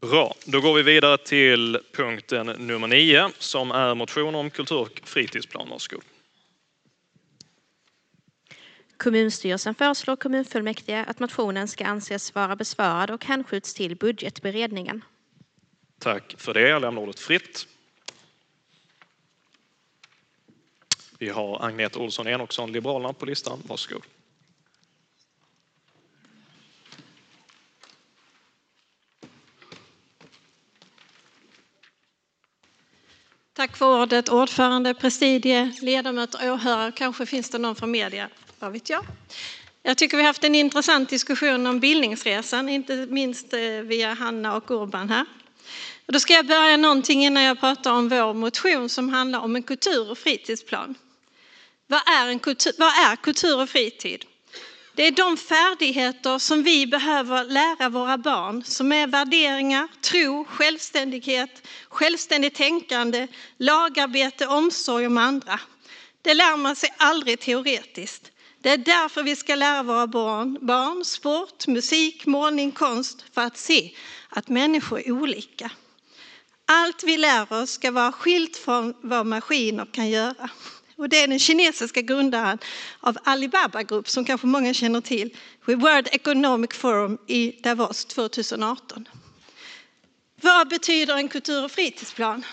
Bra, då går vi vidare till punkten nummer 9 som är motion om kultur- och fritidsplan. Varsågod. Kommunstyrelsen föreslår kommunfullmäktige att motionen ska anses vara besvarad och hänskjuts till budgetberedningen. Tack för det. Jag lämnar ordet fritt. Vi har Agneta Olsson Enoksson, Liberalerna, på listan. Varsågod. Tack för ordet, ordförande, presidie, ledamöter, åhörare. Kanske finns det någon från media, vad vet jag. Jag tycker vi har haft en intressant diskussion om bildningsresan, inte minst via Hanna och Urban här. Och då ska jag börja någonting innan jag pratar om vår motion som handlar om en kultur- och fritidsplan. Vad är kultur och fritid? Det är de färdigheter som vi behöver lära våra barn som är värderingar, tro, självständighet, självständigt tänkande, lagarbete, omsorg om andra. Det lär man sig aldrig teoretiskt. Det är därför vi ska lära våra barn sport, musik, målning, konst för att se att människor är olika. Allt vi lär oss ska vara skilt från vad maskiner kan göra. Och det är den kinesiska grundaren av Alibaba Group som kanske många känner till vid World Economic Forum i Davos 2018. Vad betyder en kultur- och fritidsplan?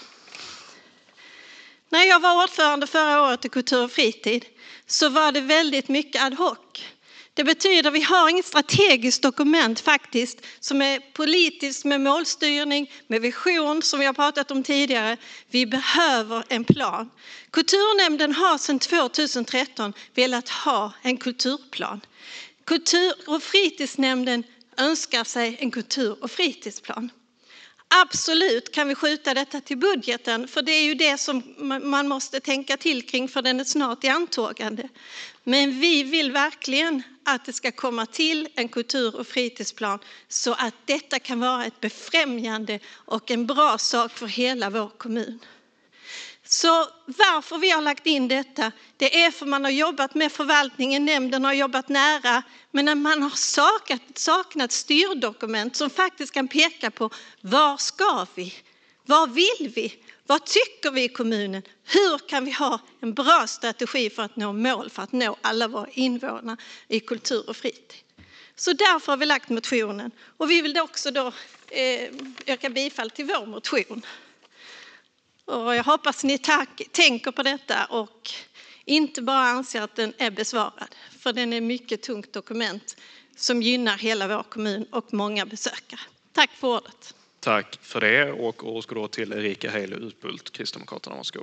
När jag var ordförande förra året i kultur och fritid så var det väldigt mycket ad hoc. Det betyder att vi har inget strategiskt dokument faktiskt som är politiskt med målstyrning, med vision som vi har pratat om tidigare. Vi behöver en plan. Kulturnämnden har sedan 2013 velat ha en kulturplan. Kultur- och fritidsnämnden önskar sig en kultur- och fritidsplan. Absolut kan vi skjuta detta till budgeten, för det är ju det som man måste tänka till kring, för den är snart i antågande. Men vi vill verkligen att det ska komma till en kultur- och fritidsplan så att detta kan vara ett befrämjande och en bra sak för hela vår kommun. Så varför vi har lagt in detta, det är för man har jobbat med förvaltningen, nämnden har jobbat nära, men när man har saknat styrdokument som faktiskt kan peka på var ska vi, vad vill vi, vad tycker vi i kommunen, hur kan vi ha en bra strategi för att nå mål, för att nå alla våra invånare i kultur och fritid. Så därför har vi lagt motionen och vi vill också då yrka bifall till vår motion. Och jag hoppas ni tänker på detta och inte bara anser att den är besvarad. För den är ett mycket tungt dokument som gynnar hela vår kommun och många besökare. Tack för ordet. Tack för det, och ord ska då till Erika Heile Utbult, Kristdemokraterna. Varsågod.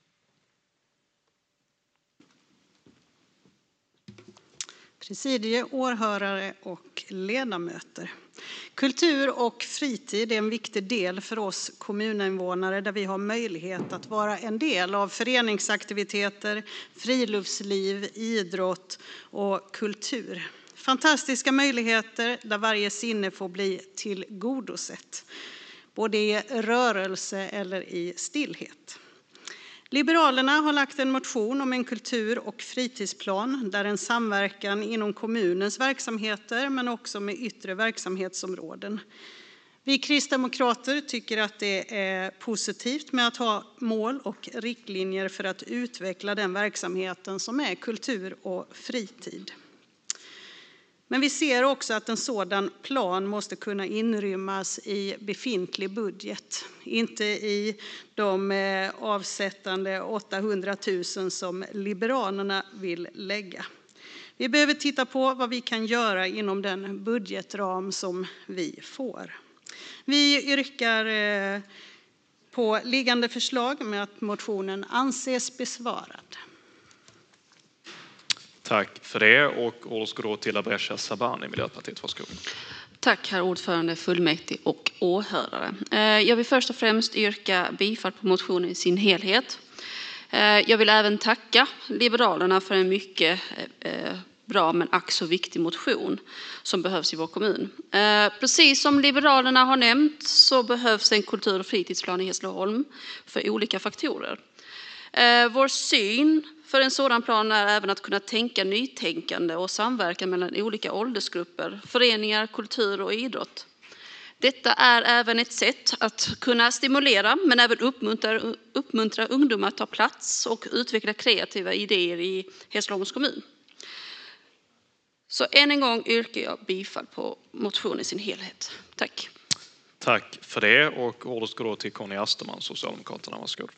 Presidie, åhörare och ledamöter. Kultur och fritid är en viktig del för oss kommuninvånare där vi har möjlighet att vara en del av föreningsaktiviteter, friluftsliv, idrott och kultur. Fantastiska möjligheter där varje sinne får bli tillgodosett, både i rörelse eller i stillhet. Liberalerna har lagt en motion om en kultur- och fritidsplan där en samverkan inom kommunens verksamheter men också med yttre verksamhetsområden. Vi kristdemokrater tycker att det är positivt med att ha mål och riktlinjer för att utveckla den verksamheten som är kultur och fritid. Men vi ser också att en sådan plan måste kunna inrymmas i befintlig budget. Inte i de avsättande 800 000 som Liberalerna vill lägga. Vi behöver titta på vad vi kan göra inom den budgetram som vi får. Vi yrkar på liggande förslag med att motionen anses besvarad. Tack för det, och ord ska då till Abresha Sabani, Miljöpartiet. Varsågod. Tack herr ordförande, fullmäktige och åhörare. Jag vill först och främst yrka bifall på motionen i sin helhet. Jag vill även tacka Liberalerna för en mycket bra men ack så viktig motion som behövs i vår kommun. Precis som Liberalerna har nämnt så behövs en kultur- och fritidsplan i Hässleholm för olika faktorer. Vår syn för en sådan plan är även att kunna tänka nytänkande och samverka mellan olika åldersgrupper, föreningar, kultur och idrott. Detta är även ett sätt att kunna stimulera men även uppmuntra ungdomar att ta plats och utveckla kreativa idéer i Hässleholms kommun. Så än en gång yrkar jag bifall på motionen i sin helhet. Tack. Tack för det, och ordet går då till Conny Asterman, Socialdemokraterna. Varsågod.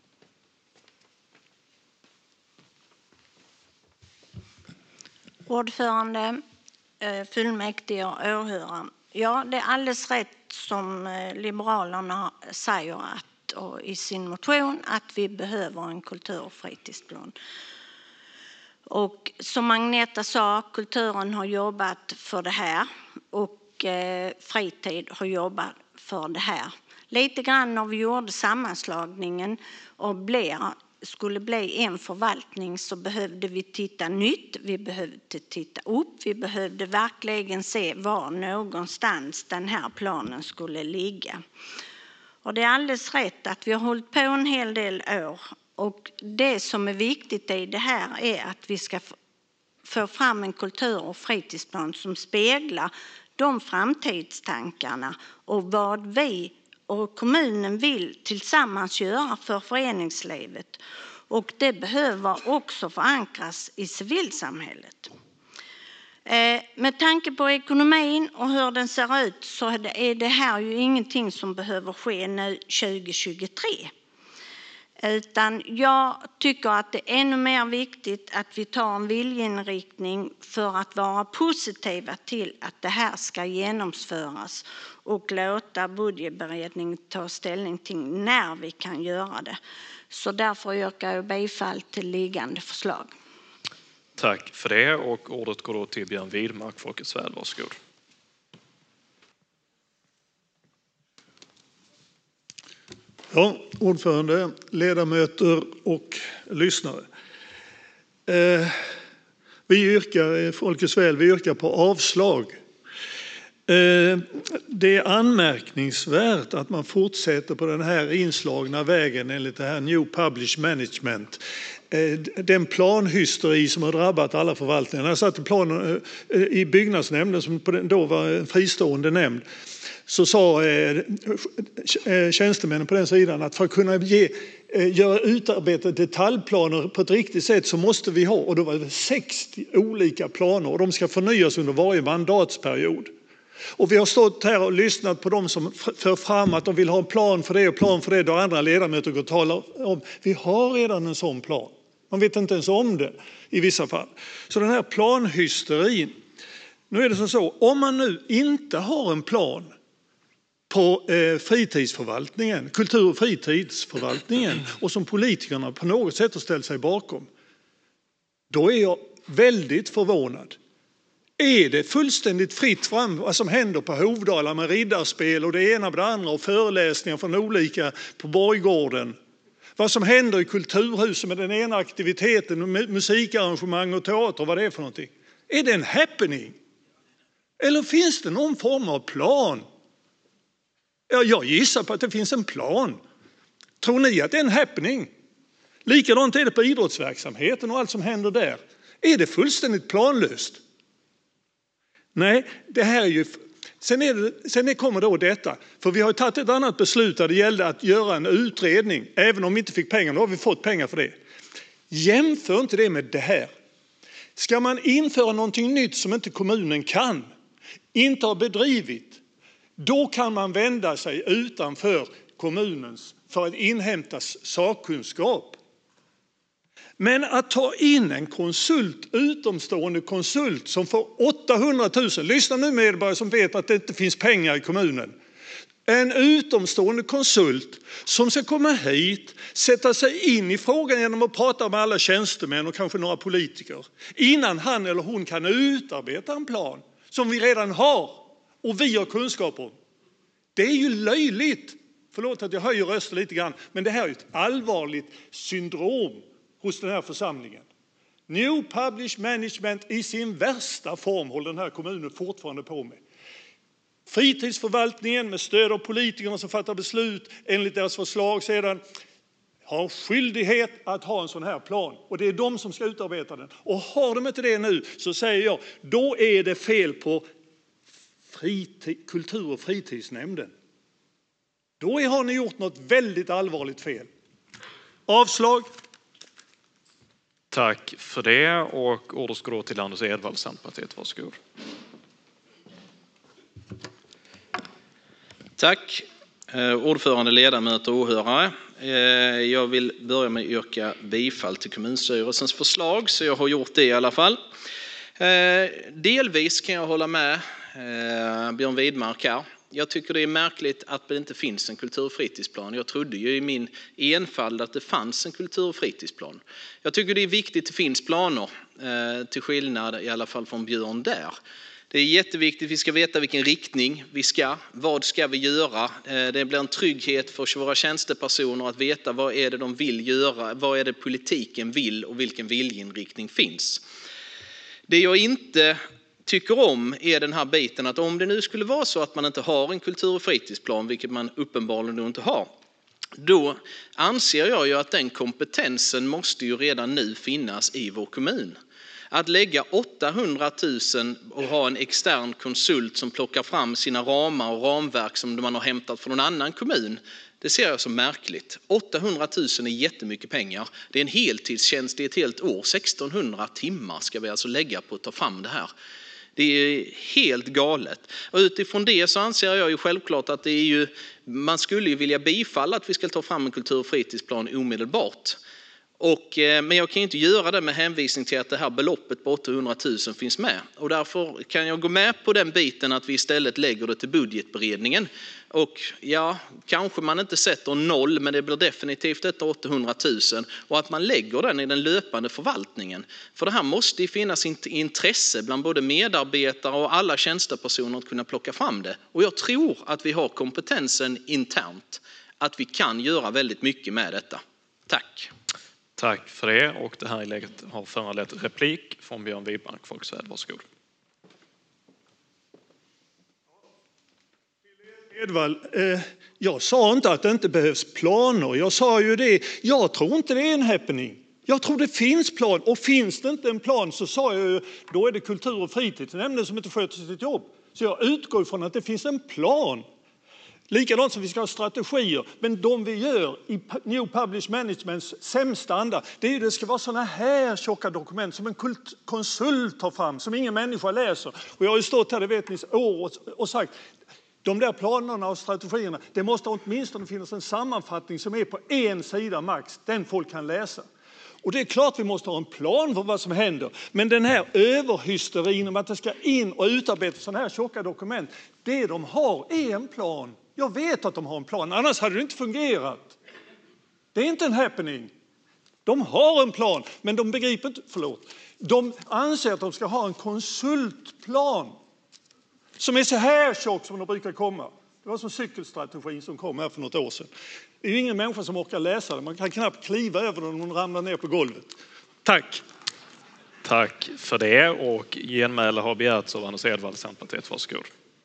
Ordförande, fullmäktige och åhörare. Ja, det är alldeles rätt som Liberalerna säger i sin motion att vi behöver en kultur- och fritidsplan. Och som Agneta sa, kulturen har jobbat för det här och fritid har jobbat för det här. Lite grann när vi gjorde sammanslagningen och skulle bli en förvaltning så behövde vi titta nytt, vi behövde titta upp, vi behövde verkligen se var någonstans den här planen skulle ligga. Och det är alldeles rätt att vi har hållit på en hel del år, och det som är viktigt i det här är att vi ska få fram en kultur- och fritidsplan som speglar de framtidstankarna och vad vi och kommunen vill tillsammans göra för föreningslivet. Och det behöver också förankras i civilsamhället. Med tanke på ekonomin och hur den ser ut så är det här ju ingenting som behöver ske nu 2023. Utan jag tycker att det är ännu mer viktigt att vi tar en viljeinriktning för att vara positiva till att det här ska genomföras och låta budgetberedningen ta ställning till när vi kan göra det. Så därför yrkar jag bifall till liggande förslag. Tack för det, och ordet går då till Björn Widmark, Folkets väl. Varsågod. Ja, ordförande, ledamöter och lyssnare. Folkets väl, vi yrkar på avslag. Det är anmärkningsvärt att man fortsätter på den här inslagna vägen enligt det här New Public Management. Den planhysteri som har drabbat alla förvaltningar. Jag satt i byggnadsnämnden som då var en fristående nämnd. Så sa tjänstemännen på den sidan att för att kunna utarbeta detaljplaner på ett riktigt sätt så måste vi ha, och då var det 60 olika planer och de ska förnyas under varje mandatsperiod. Och vi har stått här och lyssnat på dem som för fram att de vill ha en plan för det och plan för det. Då andra ledamöter går och talar om vi har redan en sån plan. Man vet inte ens om det i vissa fall. Så den här planhysterin. Nu är det så, om man nu inte har en plan på fritidsförvaltningen, kultur- och fritidsförvaltningen, och som politikerna på något sätt har ställt sig bakom, då är jag väldigt förvånad. Är det fullständigt fritt fram vad som händer på Hovdala med riddarspel och det ena med det andra och föreläsningar från olika på Borggården? Vad som händer i kulturhuset med den ena aktiviteten, musikarrangemang och teater, vad det är för någonting. Är det en happening? Eller finns det någon form av plan? Ja, jag gissar på att det finns en plan. Tror ni att det är en happening? Likadant är det på idrottsverksamheten och allt som händer där. Är det fullständigt planlöst? Nej, det här är ju... Sen kommer då detta, för vi har tagit ett annat beslut där det gällde att göra en utredning, även om vi inte fick pengar, då har vi fått pengar för det. Jämför inte det med det här. Ska man införa någonting nytt som inte kommunen kan, inte har bedrivit, då kan man vända sig utanför kommunens för att inhämta sakkunskap. Men att ta in en konsult, utomstående konsult som får 800 000, lyssna nu medborgare som vet att det inte finns pengar i kommunen. En utomstående konsult som ska komma hit, sätta sig in i frågan genom att prata med alla tjänstemän och kanske några politiker. Innan han eller hon kan utarbeta en plan som vi redan har och vi har kunskap om. Det är ju löjligt. Förlåt att jag höjer rösten lite grann, men det här är ett allvarligt syndrom hos den här församlingen. New Public Management i sin värsta form håller den här kommunen fortfarande på med. Fritidsförvaltningen med stöd av politikerna som fattar beslut enligt deras förslag sedan har skyldighet att ha en sån här plan. Och det är de som ska utarbeta den. Och har de inte det nu så säger jag, då är det fel på kultur- och fritidsnämnden. Då har ni gjort något väldigt allvarligt fel. Avslag. Tack för det, och ordet ska då till Anders Edvall, Centerpartiet. Varsågod. Tack. Ordförande, ledamöter och åhörare. Jag vill börja med att yrka bifall till kommunstyrelsens förslag, så jag har gjort det i alla fall. Delvis kan jag hålla med Björn Widmark här. Jag tycker det är märkligt att det inte finns en kultur- och fritidsplan. Jag trodde ju i min enfald att det fanns en kultur- och fritidsplan. Jag tycker det är viktigt att det finns planer, till skillnad i alla fall från Björn där. Det är jätteviktigt, vi ska veta vilken riktning vi ska, vad ska vi göra. Det blir en trygghet för våra tjänstepersoner att veta vad är det de vill göra, vad är det politiken vill och vilken viljeinriktning finns. Det jag inte tycker om är den här biten att om det nu skulle vara så att man inte har en kultur- och fritidsplan, vilket man uppenbarligen inte har, då anser jag ju att den kompetensen måste ju redan nu finnas i vår kommun. Att lägga 800 000 och ha en extern konsult som plockar fram sina ramar och ramverk som man har hämtat från en annan kommun, det ser jag som märkligt. 800 000 är jättemycket pengar. Det är en heltidstjänst i ett helt år. 1600 timmar ska vi alltså lägga på att ta fram det här. Det är helt galet. Och utifrån det så anser jag ju självklart att det är ju, man skulle ju vilja bifalla att vi ska ta fram en kultur- och fritidsplan omedelbart. Men jag kan inte göra det med hänvisning till att det här beloppet på 800 000 finns med. Och därför kan jag gå med på den biten att vi istället lägger det till budgetberedningen. Och ja, kanske man inte sätter 0, men det blir definitivt detta 800 000. Och att man lägger den i den löpande förvaltningen. För det här måste ju finnas intresse bland både medarbetare och alla tjänstepersoner att kunna plocka fram det. Och jag tror att vi har kompetensen internt att vi kan göra väldigt mycket med detta. Tack. Tack för det, och det här inlägget har föranlett replik från Björn Widmark. Folksvärd, varsågod. Edvall, jag sa inte att det inte behövs planer. Jag sa ju det. Jag tror inte det är en happening. Jag tror det finns plan, och finns det inte en plan så sa jag ju, då är det kultur- och fritidsnämnden som inte sköter sitt jobb. Så jag utgår ifrån att det finns en plan. Likadant som vi ska ha strategier, men de vi gör i New Public Managements sämsta anda, det ska vara sådana här tjocka dokument som en konsult tar fram, som ingen människa läser. Och jag har ju stått här, det vet ni, år och sagt, de där planerna och strategierna, det måste åtminstone finnas en sammanfattning som är på 1 sida max, den folk kan läsa. Och det är klart vi måste ha en plan för vad som händer. Men den här överhysterin om att det ska in och utarbeta sådana här tjocka dokument, det de har är en plan. Jag vet att de har en plan, annars hade det inte fungerat. Det är inte en happening. De har en plan, men de begriper inte, de anser att de ska ha en konsultplan som är så här tjock som de brukar komma. Det var som cykelstrategin som kom här för något år sedan. Det är ju ingen människa som orkar läsa det. Man kan knappt kliva över den om de ramlar ner på golvet. Tack. Tack för det, och genmäle har begärts av Anders Edvall, Centerpartiet. Varsågod.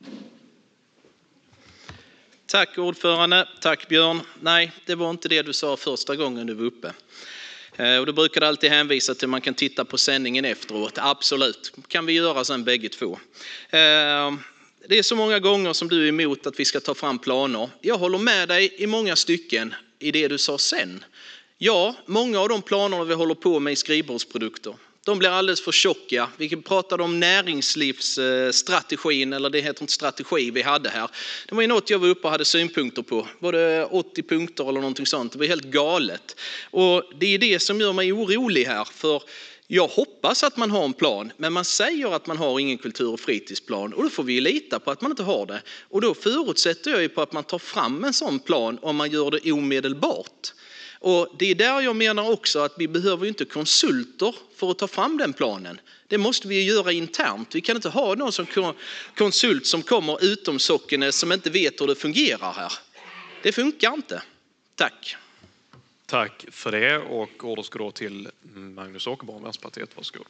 Tack ordförande, tack Björn. Nej, det var inte det du sa första gången du var uppe. Och då brukar det alltid hänvisa till att man kan titta på sändningen efteråt. Absolut, kan vi göra sen bägge två. Det är så många gånger som du är emot att vi ska ta fram planer. Jag håller med dig i många stycken i det du sa sen. Ja, många av de planerna vi håller på med i skrivbordsprodukter, de blir alldeles för tjocka. Vi pratade om näringslivsstrategin, eller det heter inte strategi vi hade här. Det var ju något jag var uppe och hade synpunkter på. Var det 80 punkter eller någonting sånt? Det var helt galet. Och det är det som gör mig orolig här. För jag hoppas att man har en plan, men man säger att man har ingen kultur- och fritidsplan. Och då får vi lita på att man inte har det. Och då förutsätter jag ju på att man tar fram en sån plan om man gör det omedelbart. Och det är där jag menar också att vi behöver inte konsulter för att ta fram den planen. Det måste vi göra internt. Vi kan inte ha någon som konsult som kommer utom Socknes som inte vet hur det fungerar här. Det funkar inte. Tack. Tack för det, och ordet ska då till Magnus Åkerborg, Vänsterpartiet. Varsågod.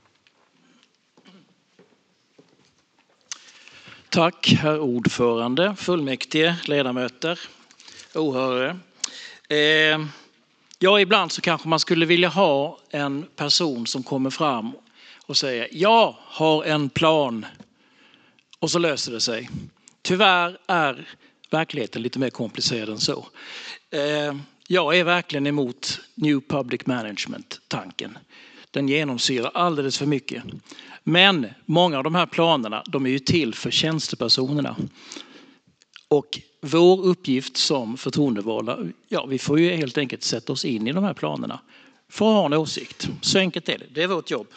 Tack herr ordförande, fullmäktige, ledamöter, åhörare. Ja, ibland så kanske man skulle vilja ha en person som kommer fram och säger jag har en plan och så löser det sig. Tyvärr är verkligheten lite mer komplicerad än så. Jag är verkligen emot New Public Management-tanken. Den genomsyrar alldeles för mycket. Men många av de här planerna, de är ju till för tjänstepersonerna. Och vår uppgift som förtroendevalda, vi får ju helt enkelt sätta oss in i de här planerna för att ha en åsikt. Så enkelt är det. Det är vårt jobb.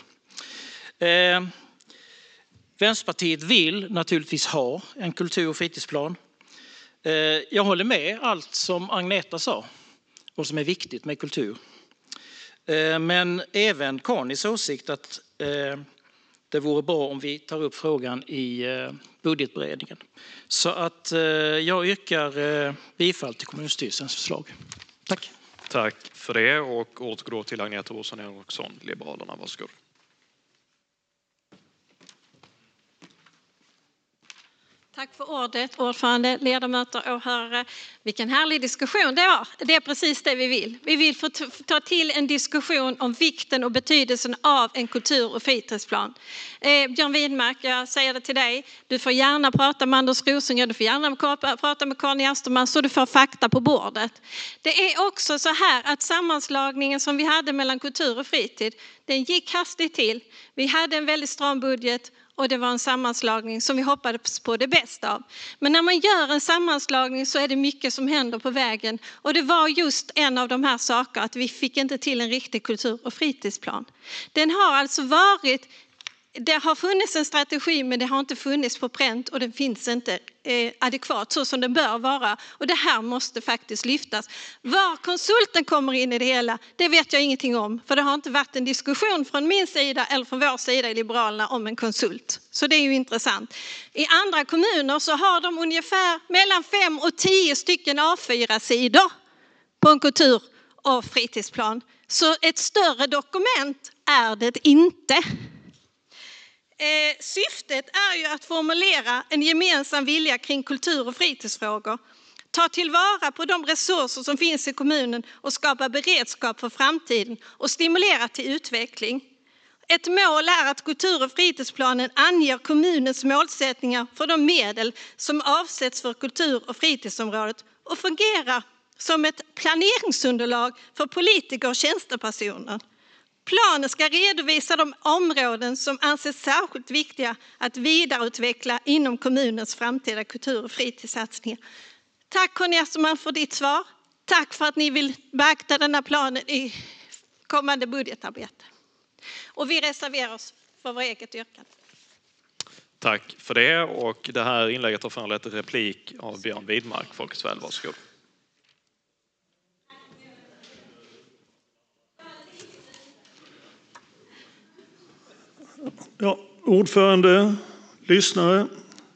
Vänsterpartiet vill naturligtvis ha en kultur- och fritidsplan. Jag håller med allt som Agneta sa och som är viktigt med kultur. Men även Connies åsikt att det vore bra om vi tar upp frågan i budgetberedningen. Så att jag yrkar bifall till kommunstyrelsens förslag. Tack. Tack för det, och ordet går till Agneta Olsson Henriksson, Liberalerna. Varsågod. Tack för ordet, ordförande, ledamöter, åhörare. Vilken härlig diskussion det var. Det är precis det vi vill. Vi vill få ta till en diskussion om vikten och betydelsen av en kultur- och fritidsplan. Björn Widmark, jag säger det till dig. Du får gärna prata med Anders Rosengren, du får gärna prata med Conny Asterman så du får fakta på bordet. Det är också så här att sammanslagningen som vi hade mellan kultur och fritid, den gick hastigt till. Vi hade en väldigt stram budget. Och det var en sammanslagning som vi hoppades på det bästa av. Men när man gör en sammanslagning så är det mycket som händer på vägen. Och det var just en av de här sakerna att vi fick inte till en riktig kultur- och fritidsplan. Den har alltså varit, det har funnits en strategi men det har inte funnits på pränt och den finns inte adekvat så som den bör vara. Och det här måste faktiskt lyftas. Var konsulten kommer in i det hela, det vet jag ingenting om. För det har inte varit en diskussion från min sida eller från vår sida i Liberalerna om en konsult. Så det är ju intressant. I andra kommuner så har de ungefär mellan 5 och 10 stycken A4-sidor på en kultur- och fritidsplan. Så ett större dokument är det inte. Syftet är ju att formulera en gemensam vilja kring kultur- och fritidsfrågor. Ta tillvara på de resurser som finns i kommunen och skapa beredskap för framtiden och stimulera till utveckling. Ett mål är att kultur- och fritidsplanen anger kommunens målsättningar för de medel som avsätts för kultur- och fritidsområdet och fungerar som ett planeringsunderlag för politiker och tjänstepersoner. Planen ska redovisa de områden som anses särskilt viktiga att vidareutveckla inom kommunens framtida kultur- och fritidssatsningar. Tack Conny Asterman för ditt svar. Tack för att ni vill beakta denna planen i kommande budgetarbete. Och vi reserverar oss för vår eget yrkande. Tack för det, och det här inlägget har föranlett replik av Björn Widmark. Folkets väl, varsågod. Ja, ordförande, lyssnare.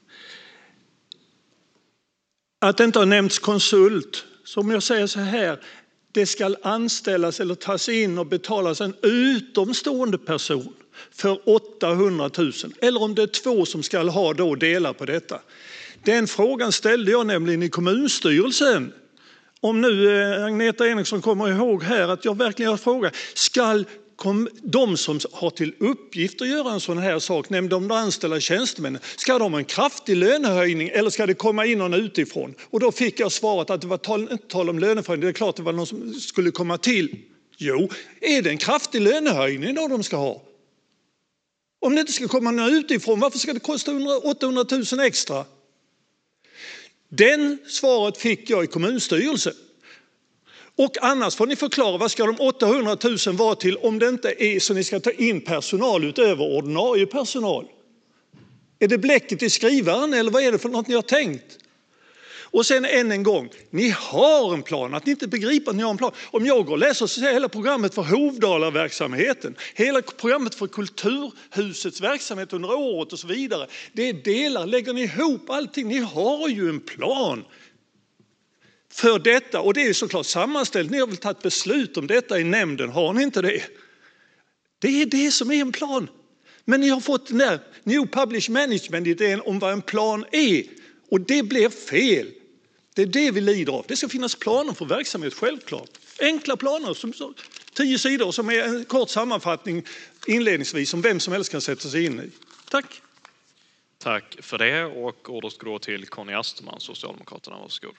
Att det inte har nämnts konsult, som jag säger så här, det ska anställas eller tas in och betalas en utomstående person för 800 000. Eller om det är 2 som ska ha då dela på detta. Den frågan ställde jag nämligen i kommunstyrelsen. Om nu Agneta Eniksson kommer ihåg här att jag verkligen har frågat, ska de som har till uppgift att göra en sån här sak, nämligen de anställda tjänstemännen, ska de ha en kraftig lönehöjning eller ska det komma in någon utifrån? Och då fick jag svaret att det var inte tal om löneförhöjning, det är klart det var någon som skulle komma till. Jo, är det en kraftig lönehöjning då de ska ha? Om det inte ska komma någon utifrån, varför ska det kosta 800 000 extra? Den svaret fick jag i kommunstyrelsen. Och annars får ni förklara, vad ska de 800 000 vara till om det inte är så ni ska ta in personal utöver ordinarie personal? Är det bläcket i skrivaren eller vad är det för något ni har tänkt? Och sen än en gång, ni har en plan, att ni inte begriper att ni har en plan. Om jag går och läser så ser hela programmet för Hovdala-verksamheten, hela programmet för Kulturhusets verksamhet under året och så vidare. Det är delar, lägger ni ihop allting, ni har ju en plan för detta, och det är såklart sammanställt. Ni har väl tagit beslut om detta i nämnden, har ni inte det? Det är det som är en plan. Men ni har fått den där New Public Management-idén om vad en plan är, och det blir fel. Det är det vi lider av. Det ska finnas planer för verksamhet, självklart. Enkla planer, som 10 sidor, som är en kort sammanfattning inledningsvis som vem som helst kan sätta sig in i. Tack. Tack för det, och ordet ska gå till Conny Asterman, Socialdemokraterna. Varsågod.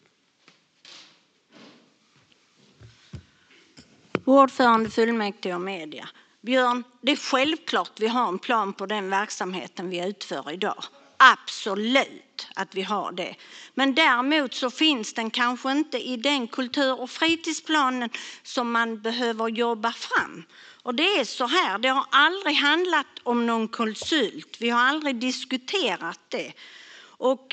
Ordförande, fullmäktige och media. Björn, det är självklart vi har en plan på den verksamheten vi utför idag. Absolut att vi har det. Men däremot så finns den kanske inte i den kultur- och fritidsplanen som man behöver jobba fram. Och det är så här, det har aldrig handlat om någon konsult. Vi har aldrig diskuterat det. Och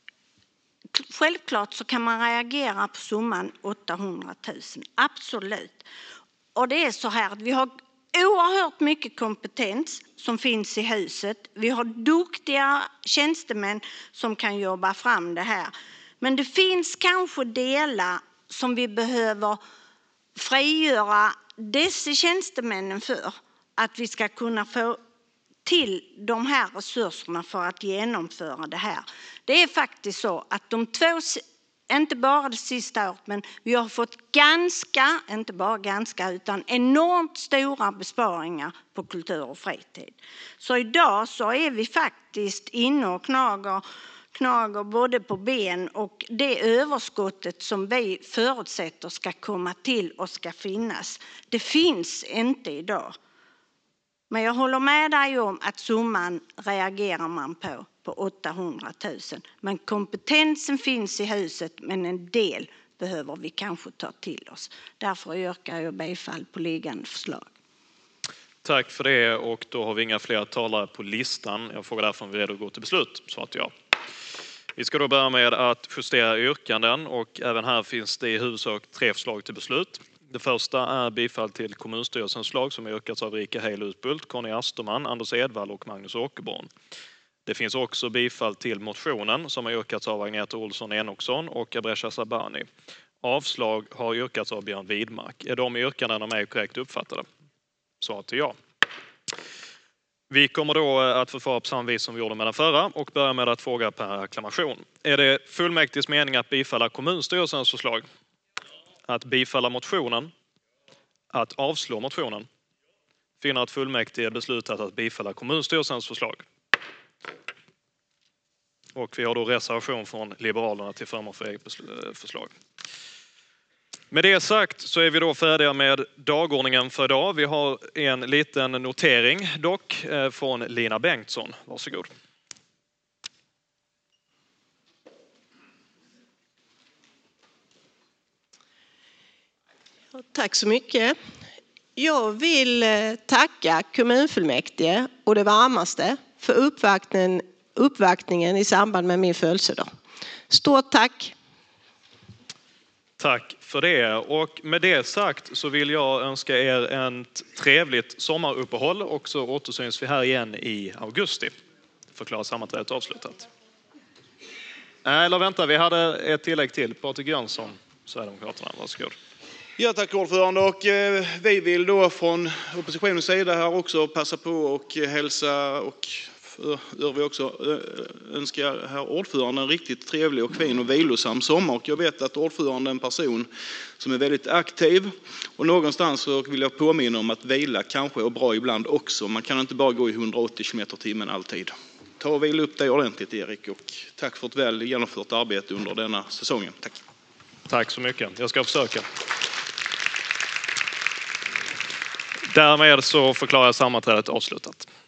självklart så kan man reagera på summan 800 000. Absolut. Och det är så här att vi har oerhört mycket kompetens som finns i huset. Vi har duktiga tjänstemän som kan jobba fram det här. Men det finns kanske delar som vi behöver frigöra dessa tjänstemännen för. Att vi ska kunna få till de här resurserna för att genomföra det här. Det är faktiskt så att de två, inte bara det sista året, men vi har fått inte bara ganska, utan enormt stora besparingar på kultur och fritid. Så idag så är vi faktiskt inne och knager både på ben, och det överskottet som vi förutsätter ska komma till och ska finnas, det finns inte idag. Men jag håller med dig om att summan reagerar man på 800 000. Men kompetensen finns i huset, men en del behöver vi kanske ta till oss. Därför yrkar jag bifall på liggande förslag. Tack för det, och då har vi inga fler talare på listan. Jag frågar därför om vi är redo att gå till beslut. Så att ja. Vi ska då börja med att justera yrkanden, och även här finns det i huvudsak 3 förslag till beslut. Det första är bifall till kommunstyrelsens förslag som yrkats av Rika Heil Utbult, Conny Asterman, Anders Edvall och Magnus Åkerborn. Det finns också bifall till motionen som har yrkats av Agneta Olsson Enoksson och Abresha Sabani. Avslag har yrkats av Björn Widmark. Är de yrkandena med korrekt uppfattade? Svaret är ja. Vi kommer då att förfara på samma vis som vi gjorde med den förra och börja med att fråga per acklamation. Är det fullmäktiges mening att bifalla kommunstyrelsens förslag? Att bifalla motionen? Att avslå motionen? Finner att fullmäktige beslutat att bifalla kommunstyrelsens förslag. Och vi har då reservation från Liberalerna till förmån för eget förslag. Med det sagt så är vi då färdiga med dagordningen för idag. Vi har en liten notering dock från Lina Bengtsson. Varsågod. Tack så mycket. Jag vill tacka kommunfullmäktige och det varmaste för uppvaktningen i samband med min födelsedag. Stort tack! Tack för det. Och med det sagt så vill jag önska er ett trevligt sommaruppehåll, och så återsyns vi här igen i augusti. Förklara sammanträdet avslutat. Eller vänta, vi hade ett tillägg till. Patrik Jönsson, Sverigedemokraterna. Varsågod. Ja, tack ordförande, och vi vill då från oppositionens sida här också passa på och hälsa och vi också önska herr ordförande en riktigt trevlig och fin och vilosam sommar. Och jag vet att ordförande är en person som är väldigt aktiv, och någonstans så vill jag påminna om att vila kanske är bra ibland också. Man kan inte bara gå i 180 km/h alltid. Ta och vila upp dig ordentligt, Erik, och tack för ett väl genomfört arbete under denna säsongen. Tack. Tack så mycket. Jag ska försöka. Därmed så förklarar jag sammanträdet avslutat.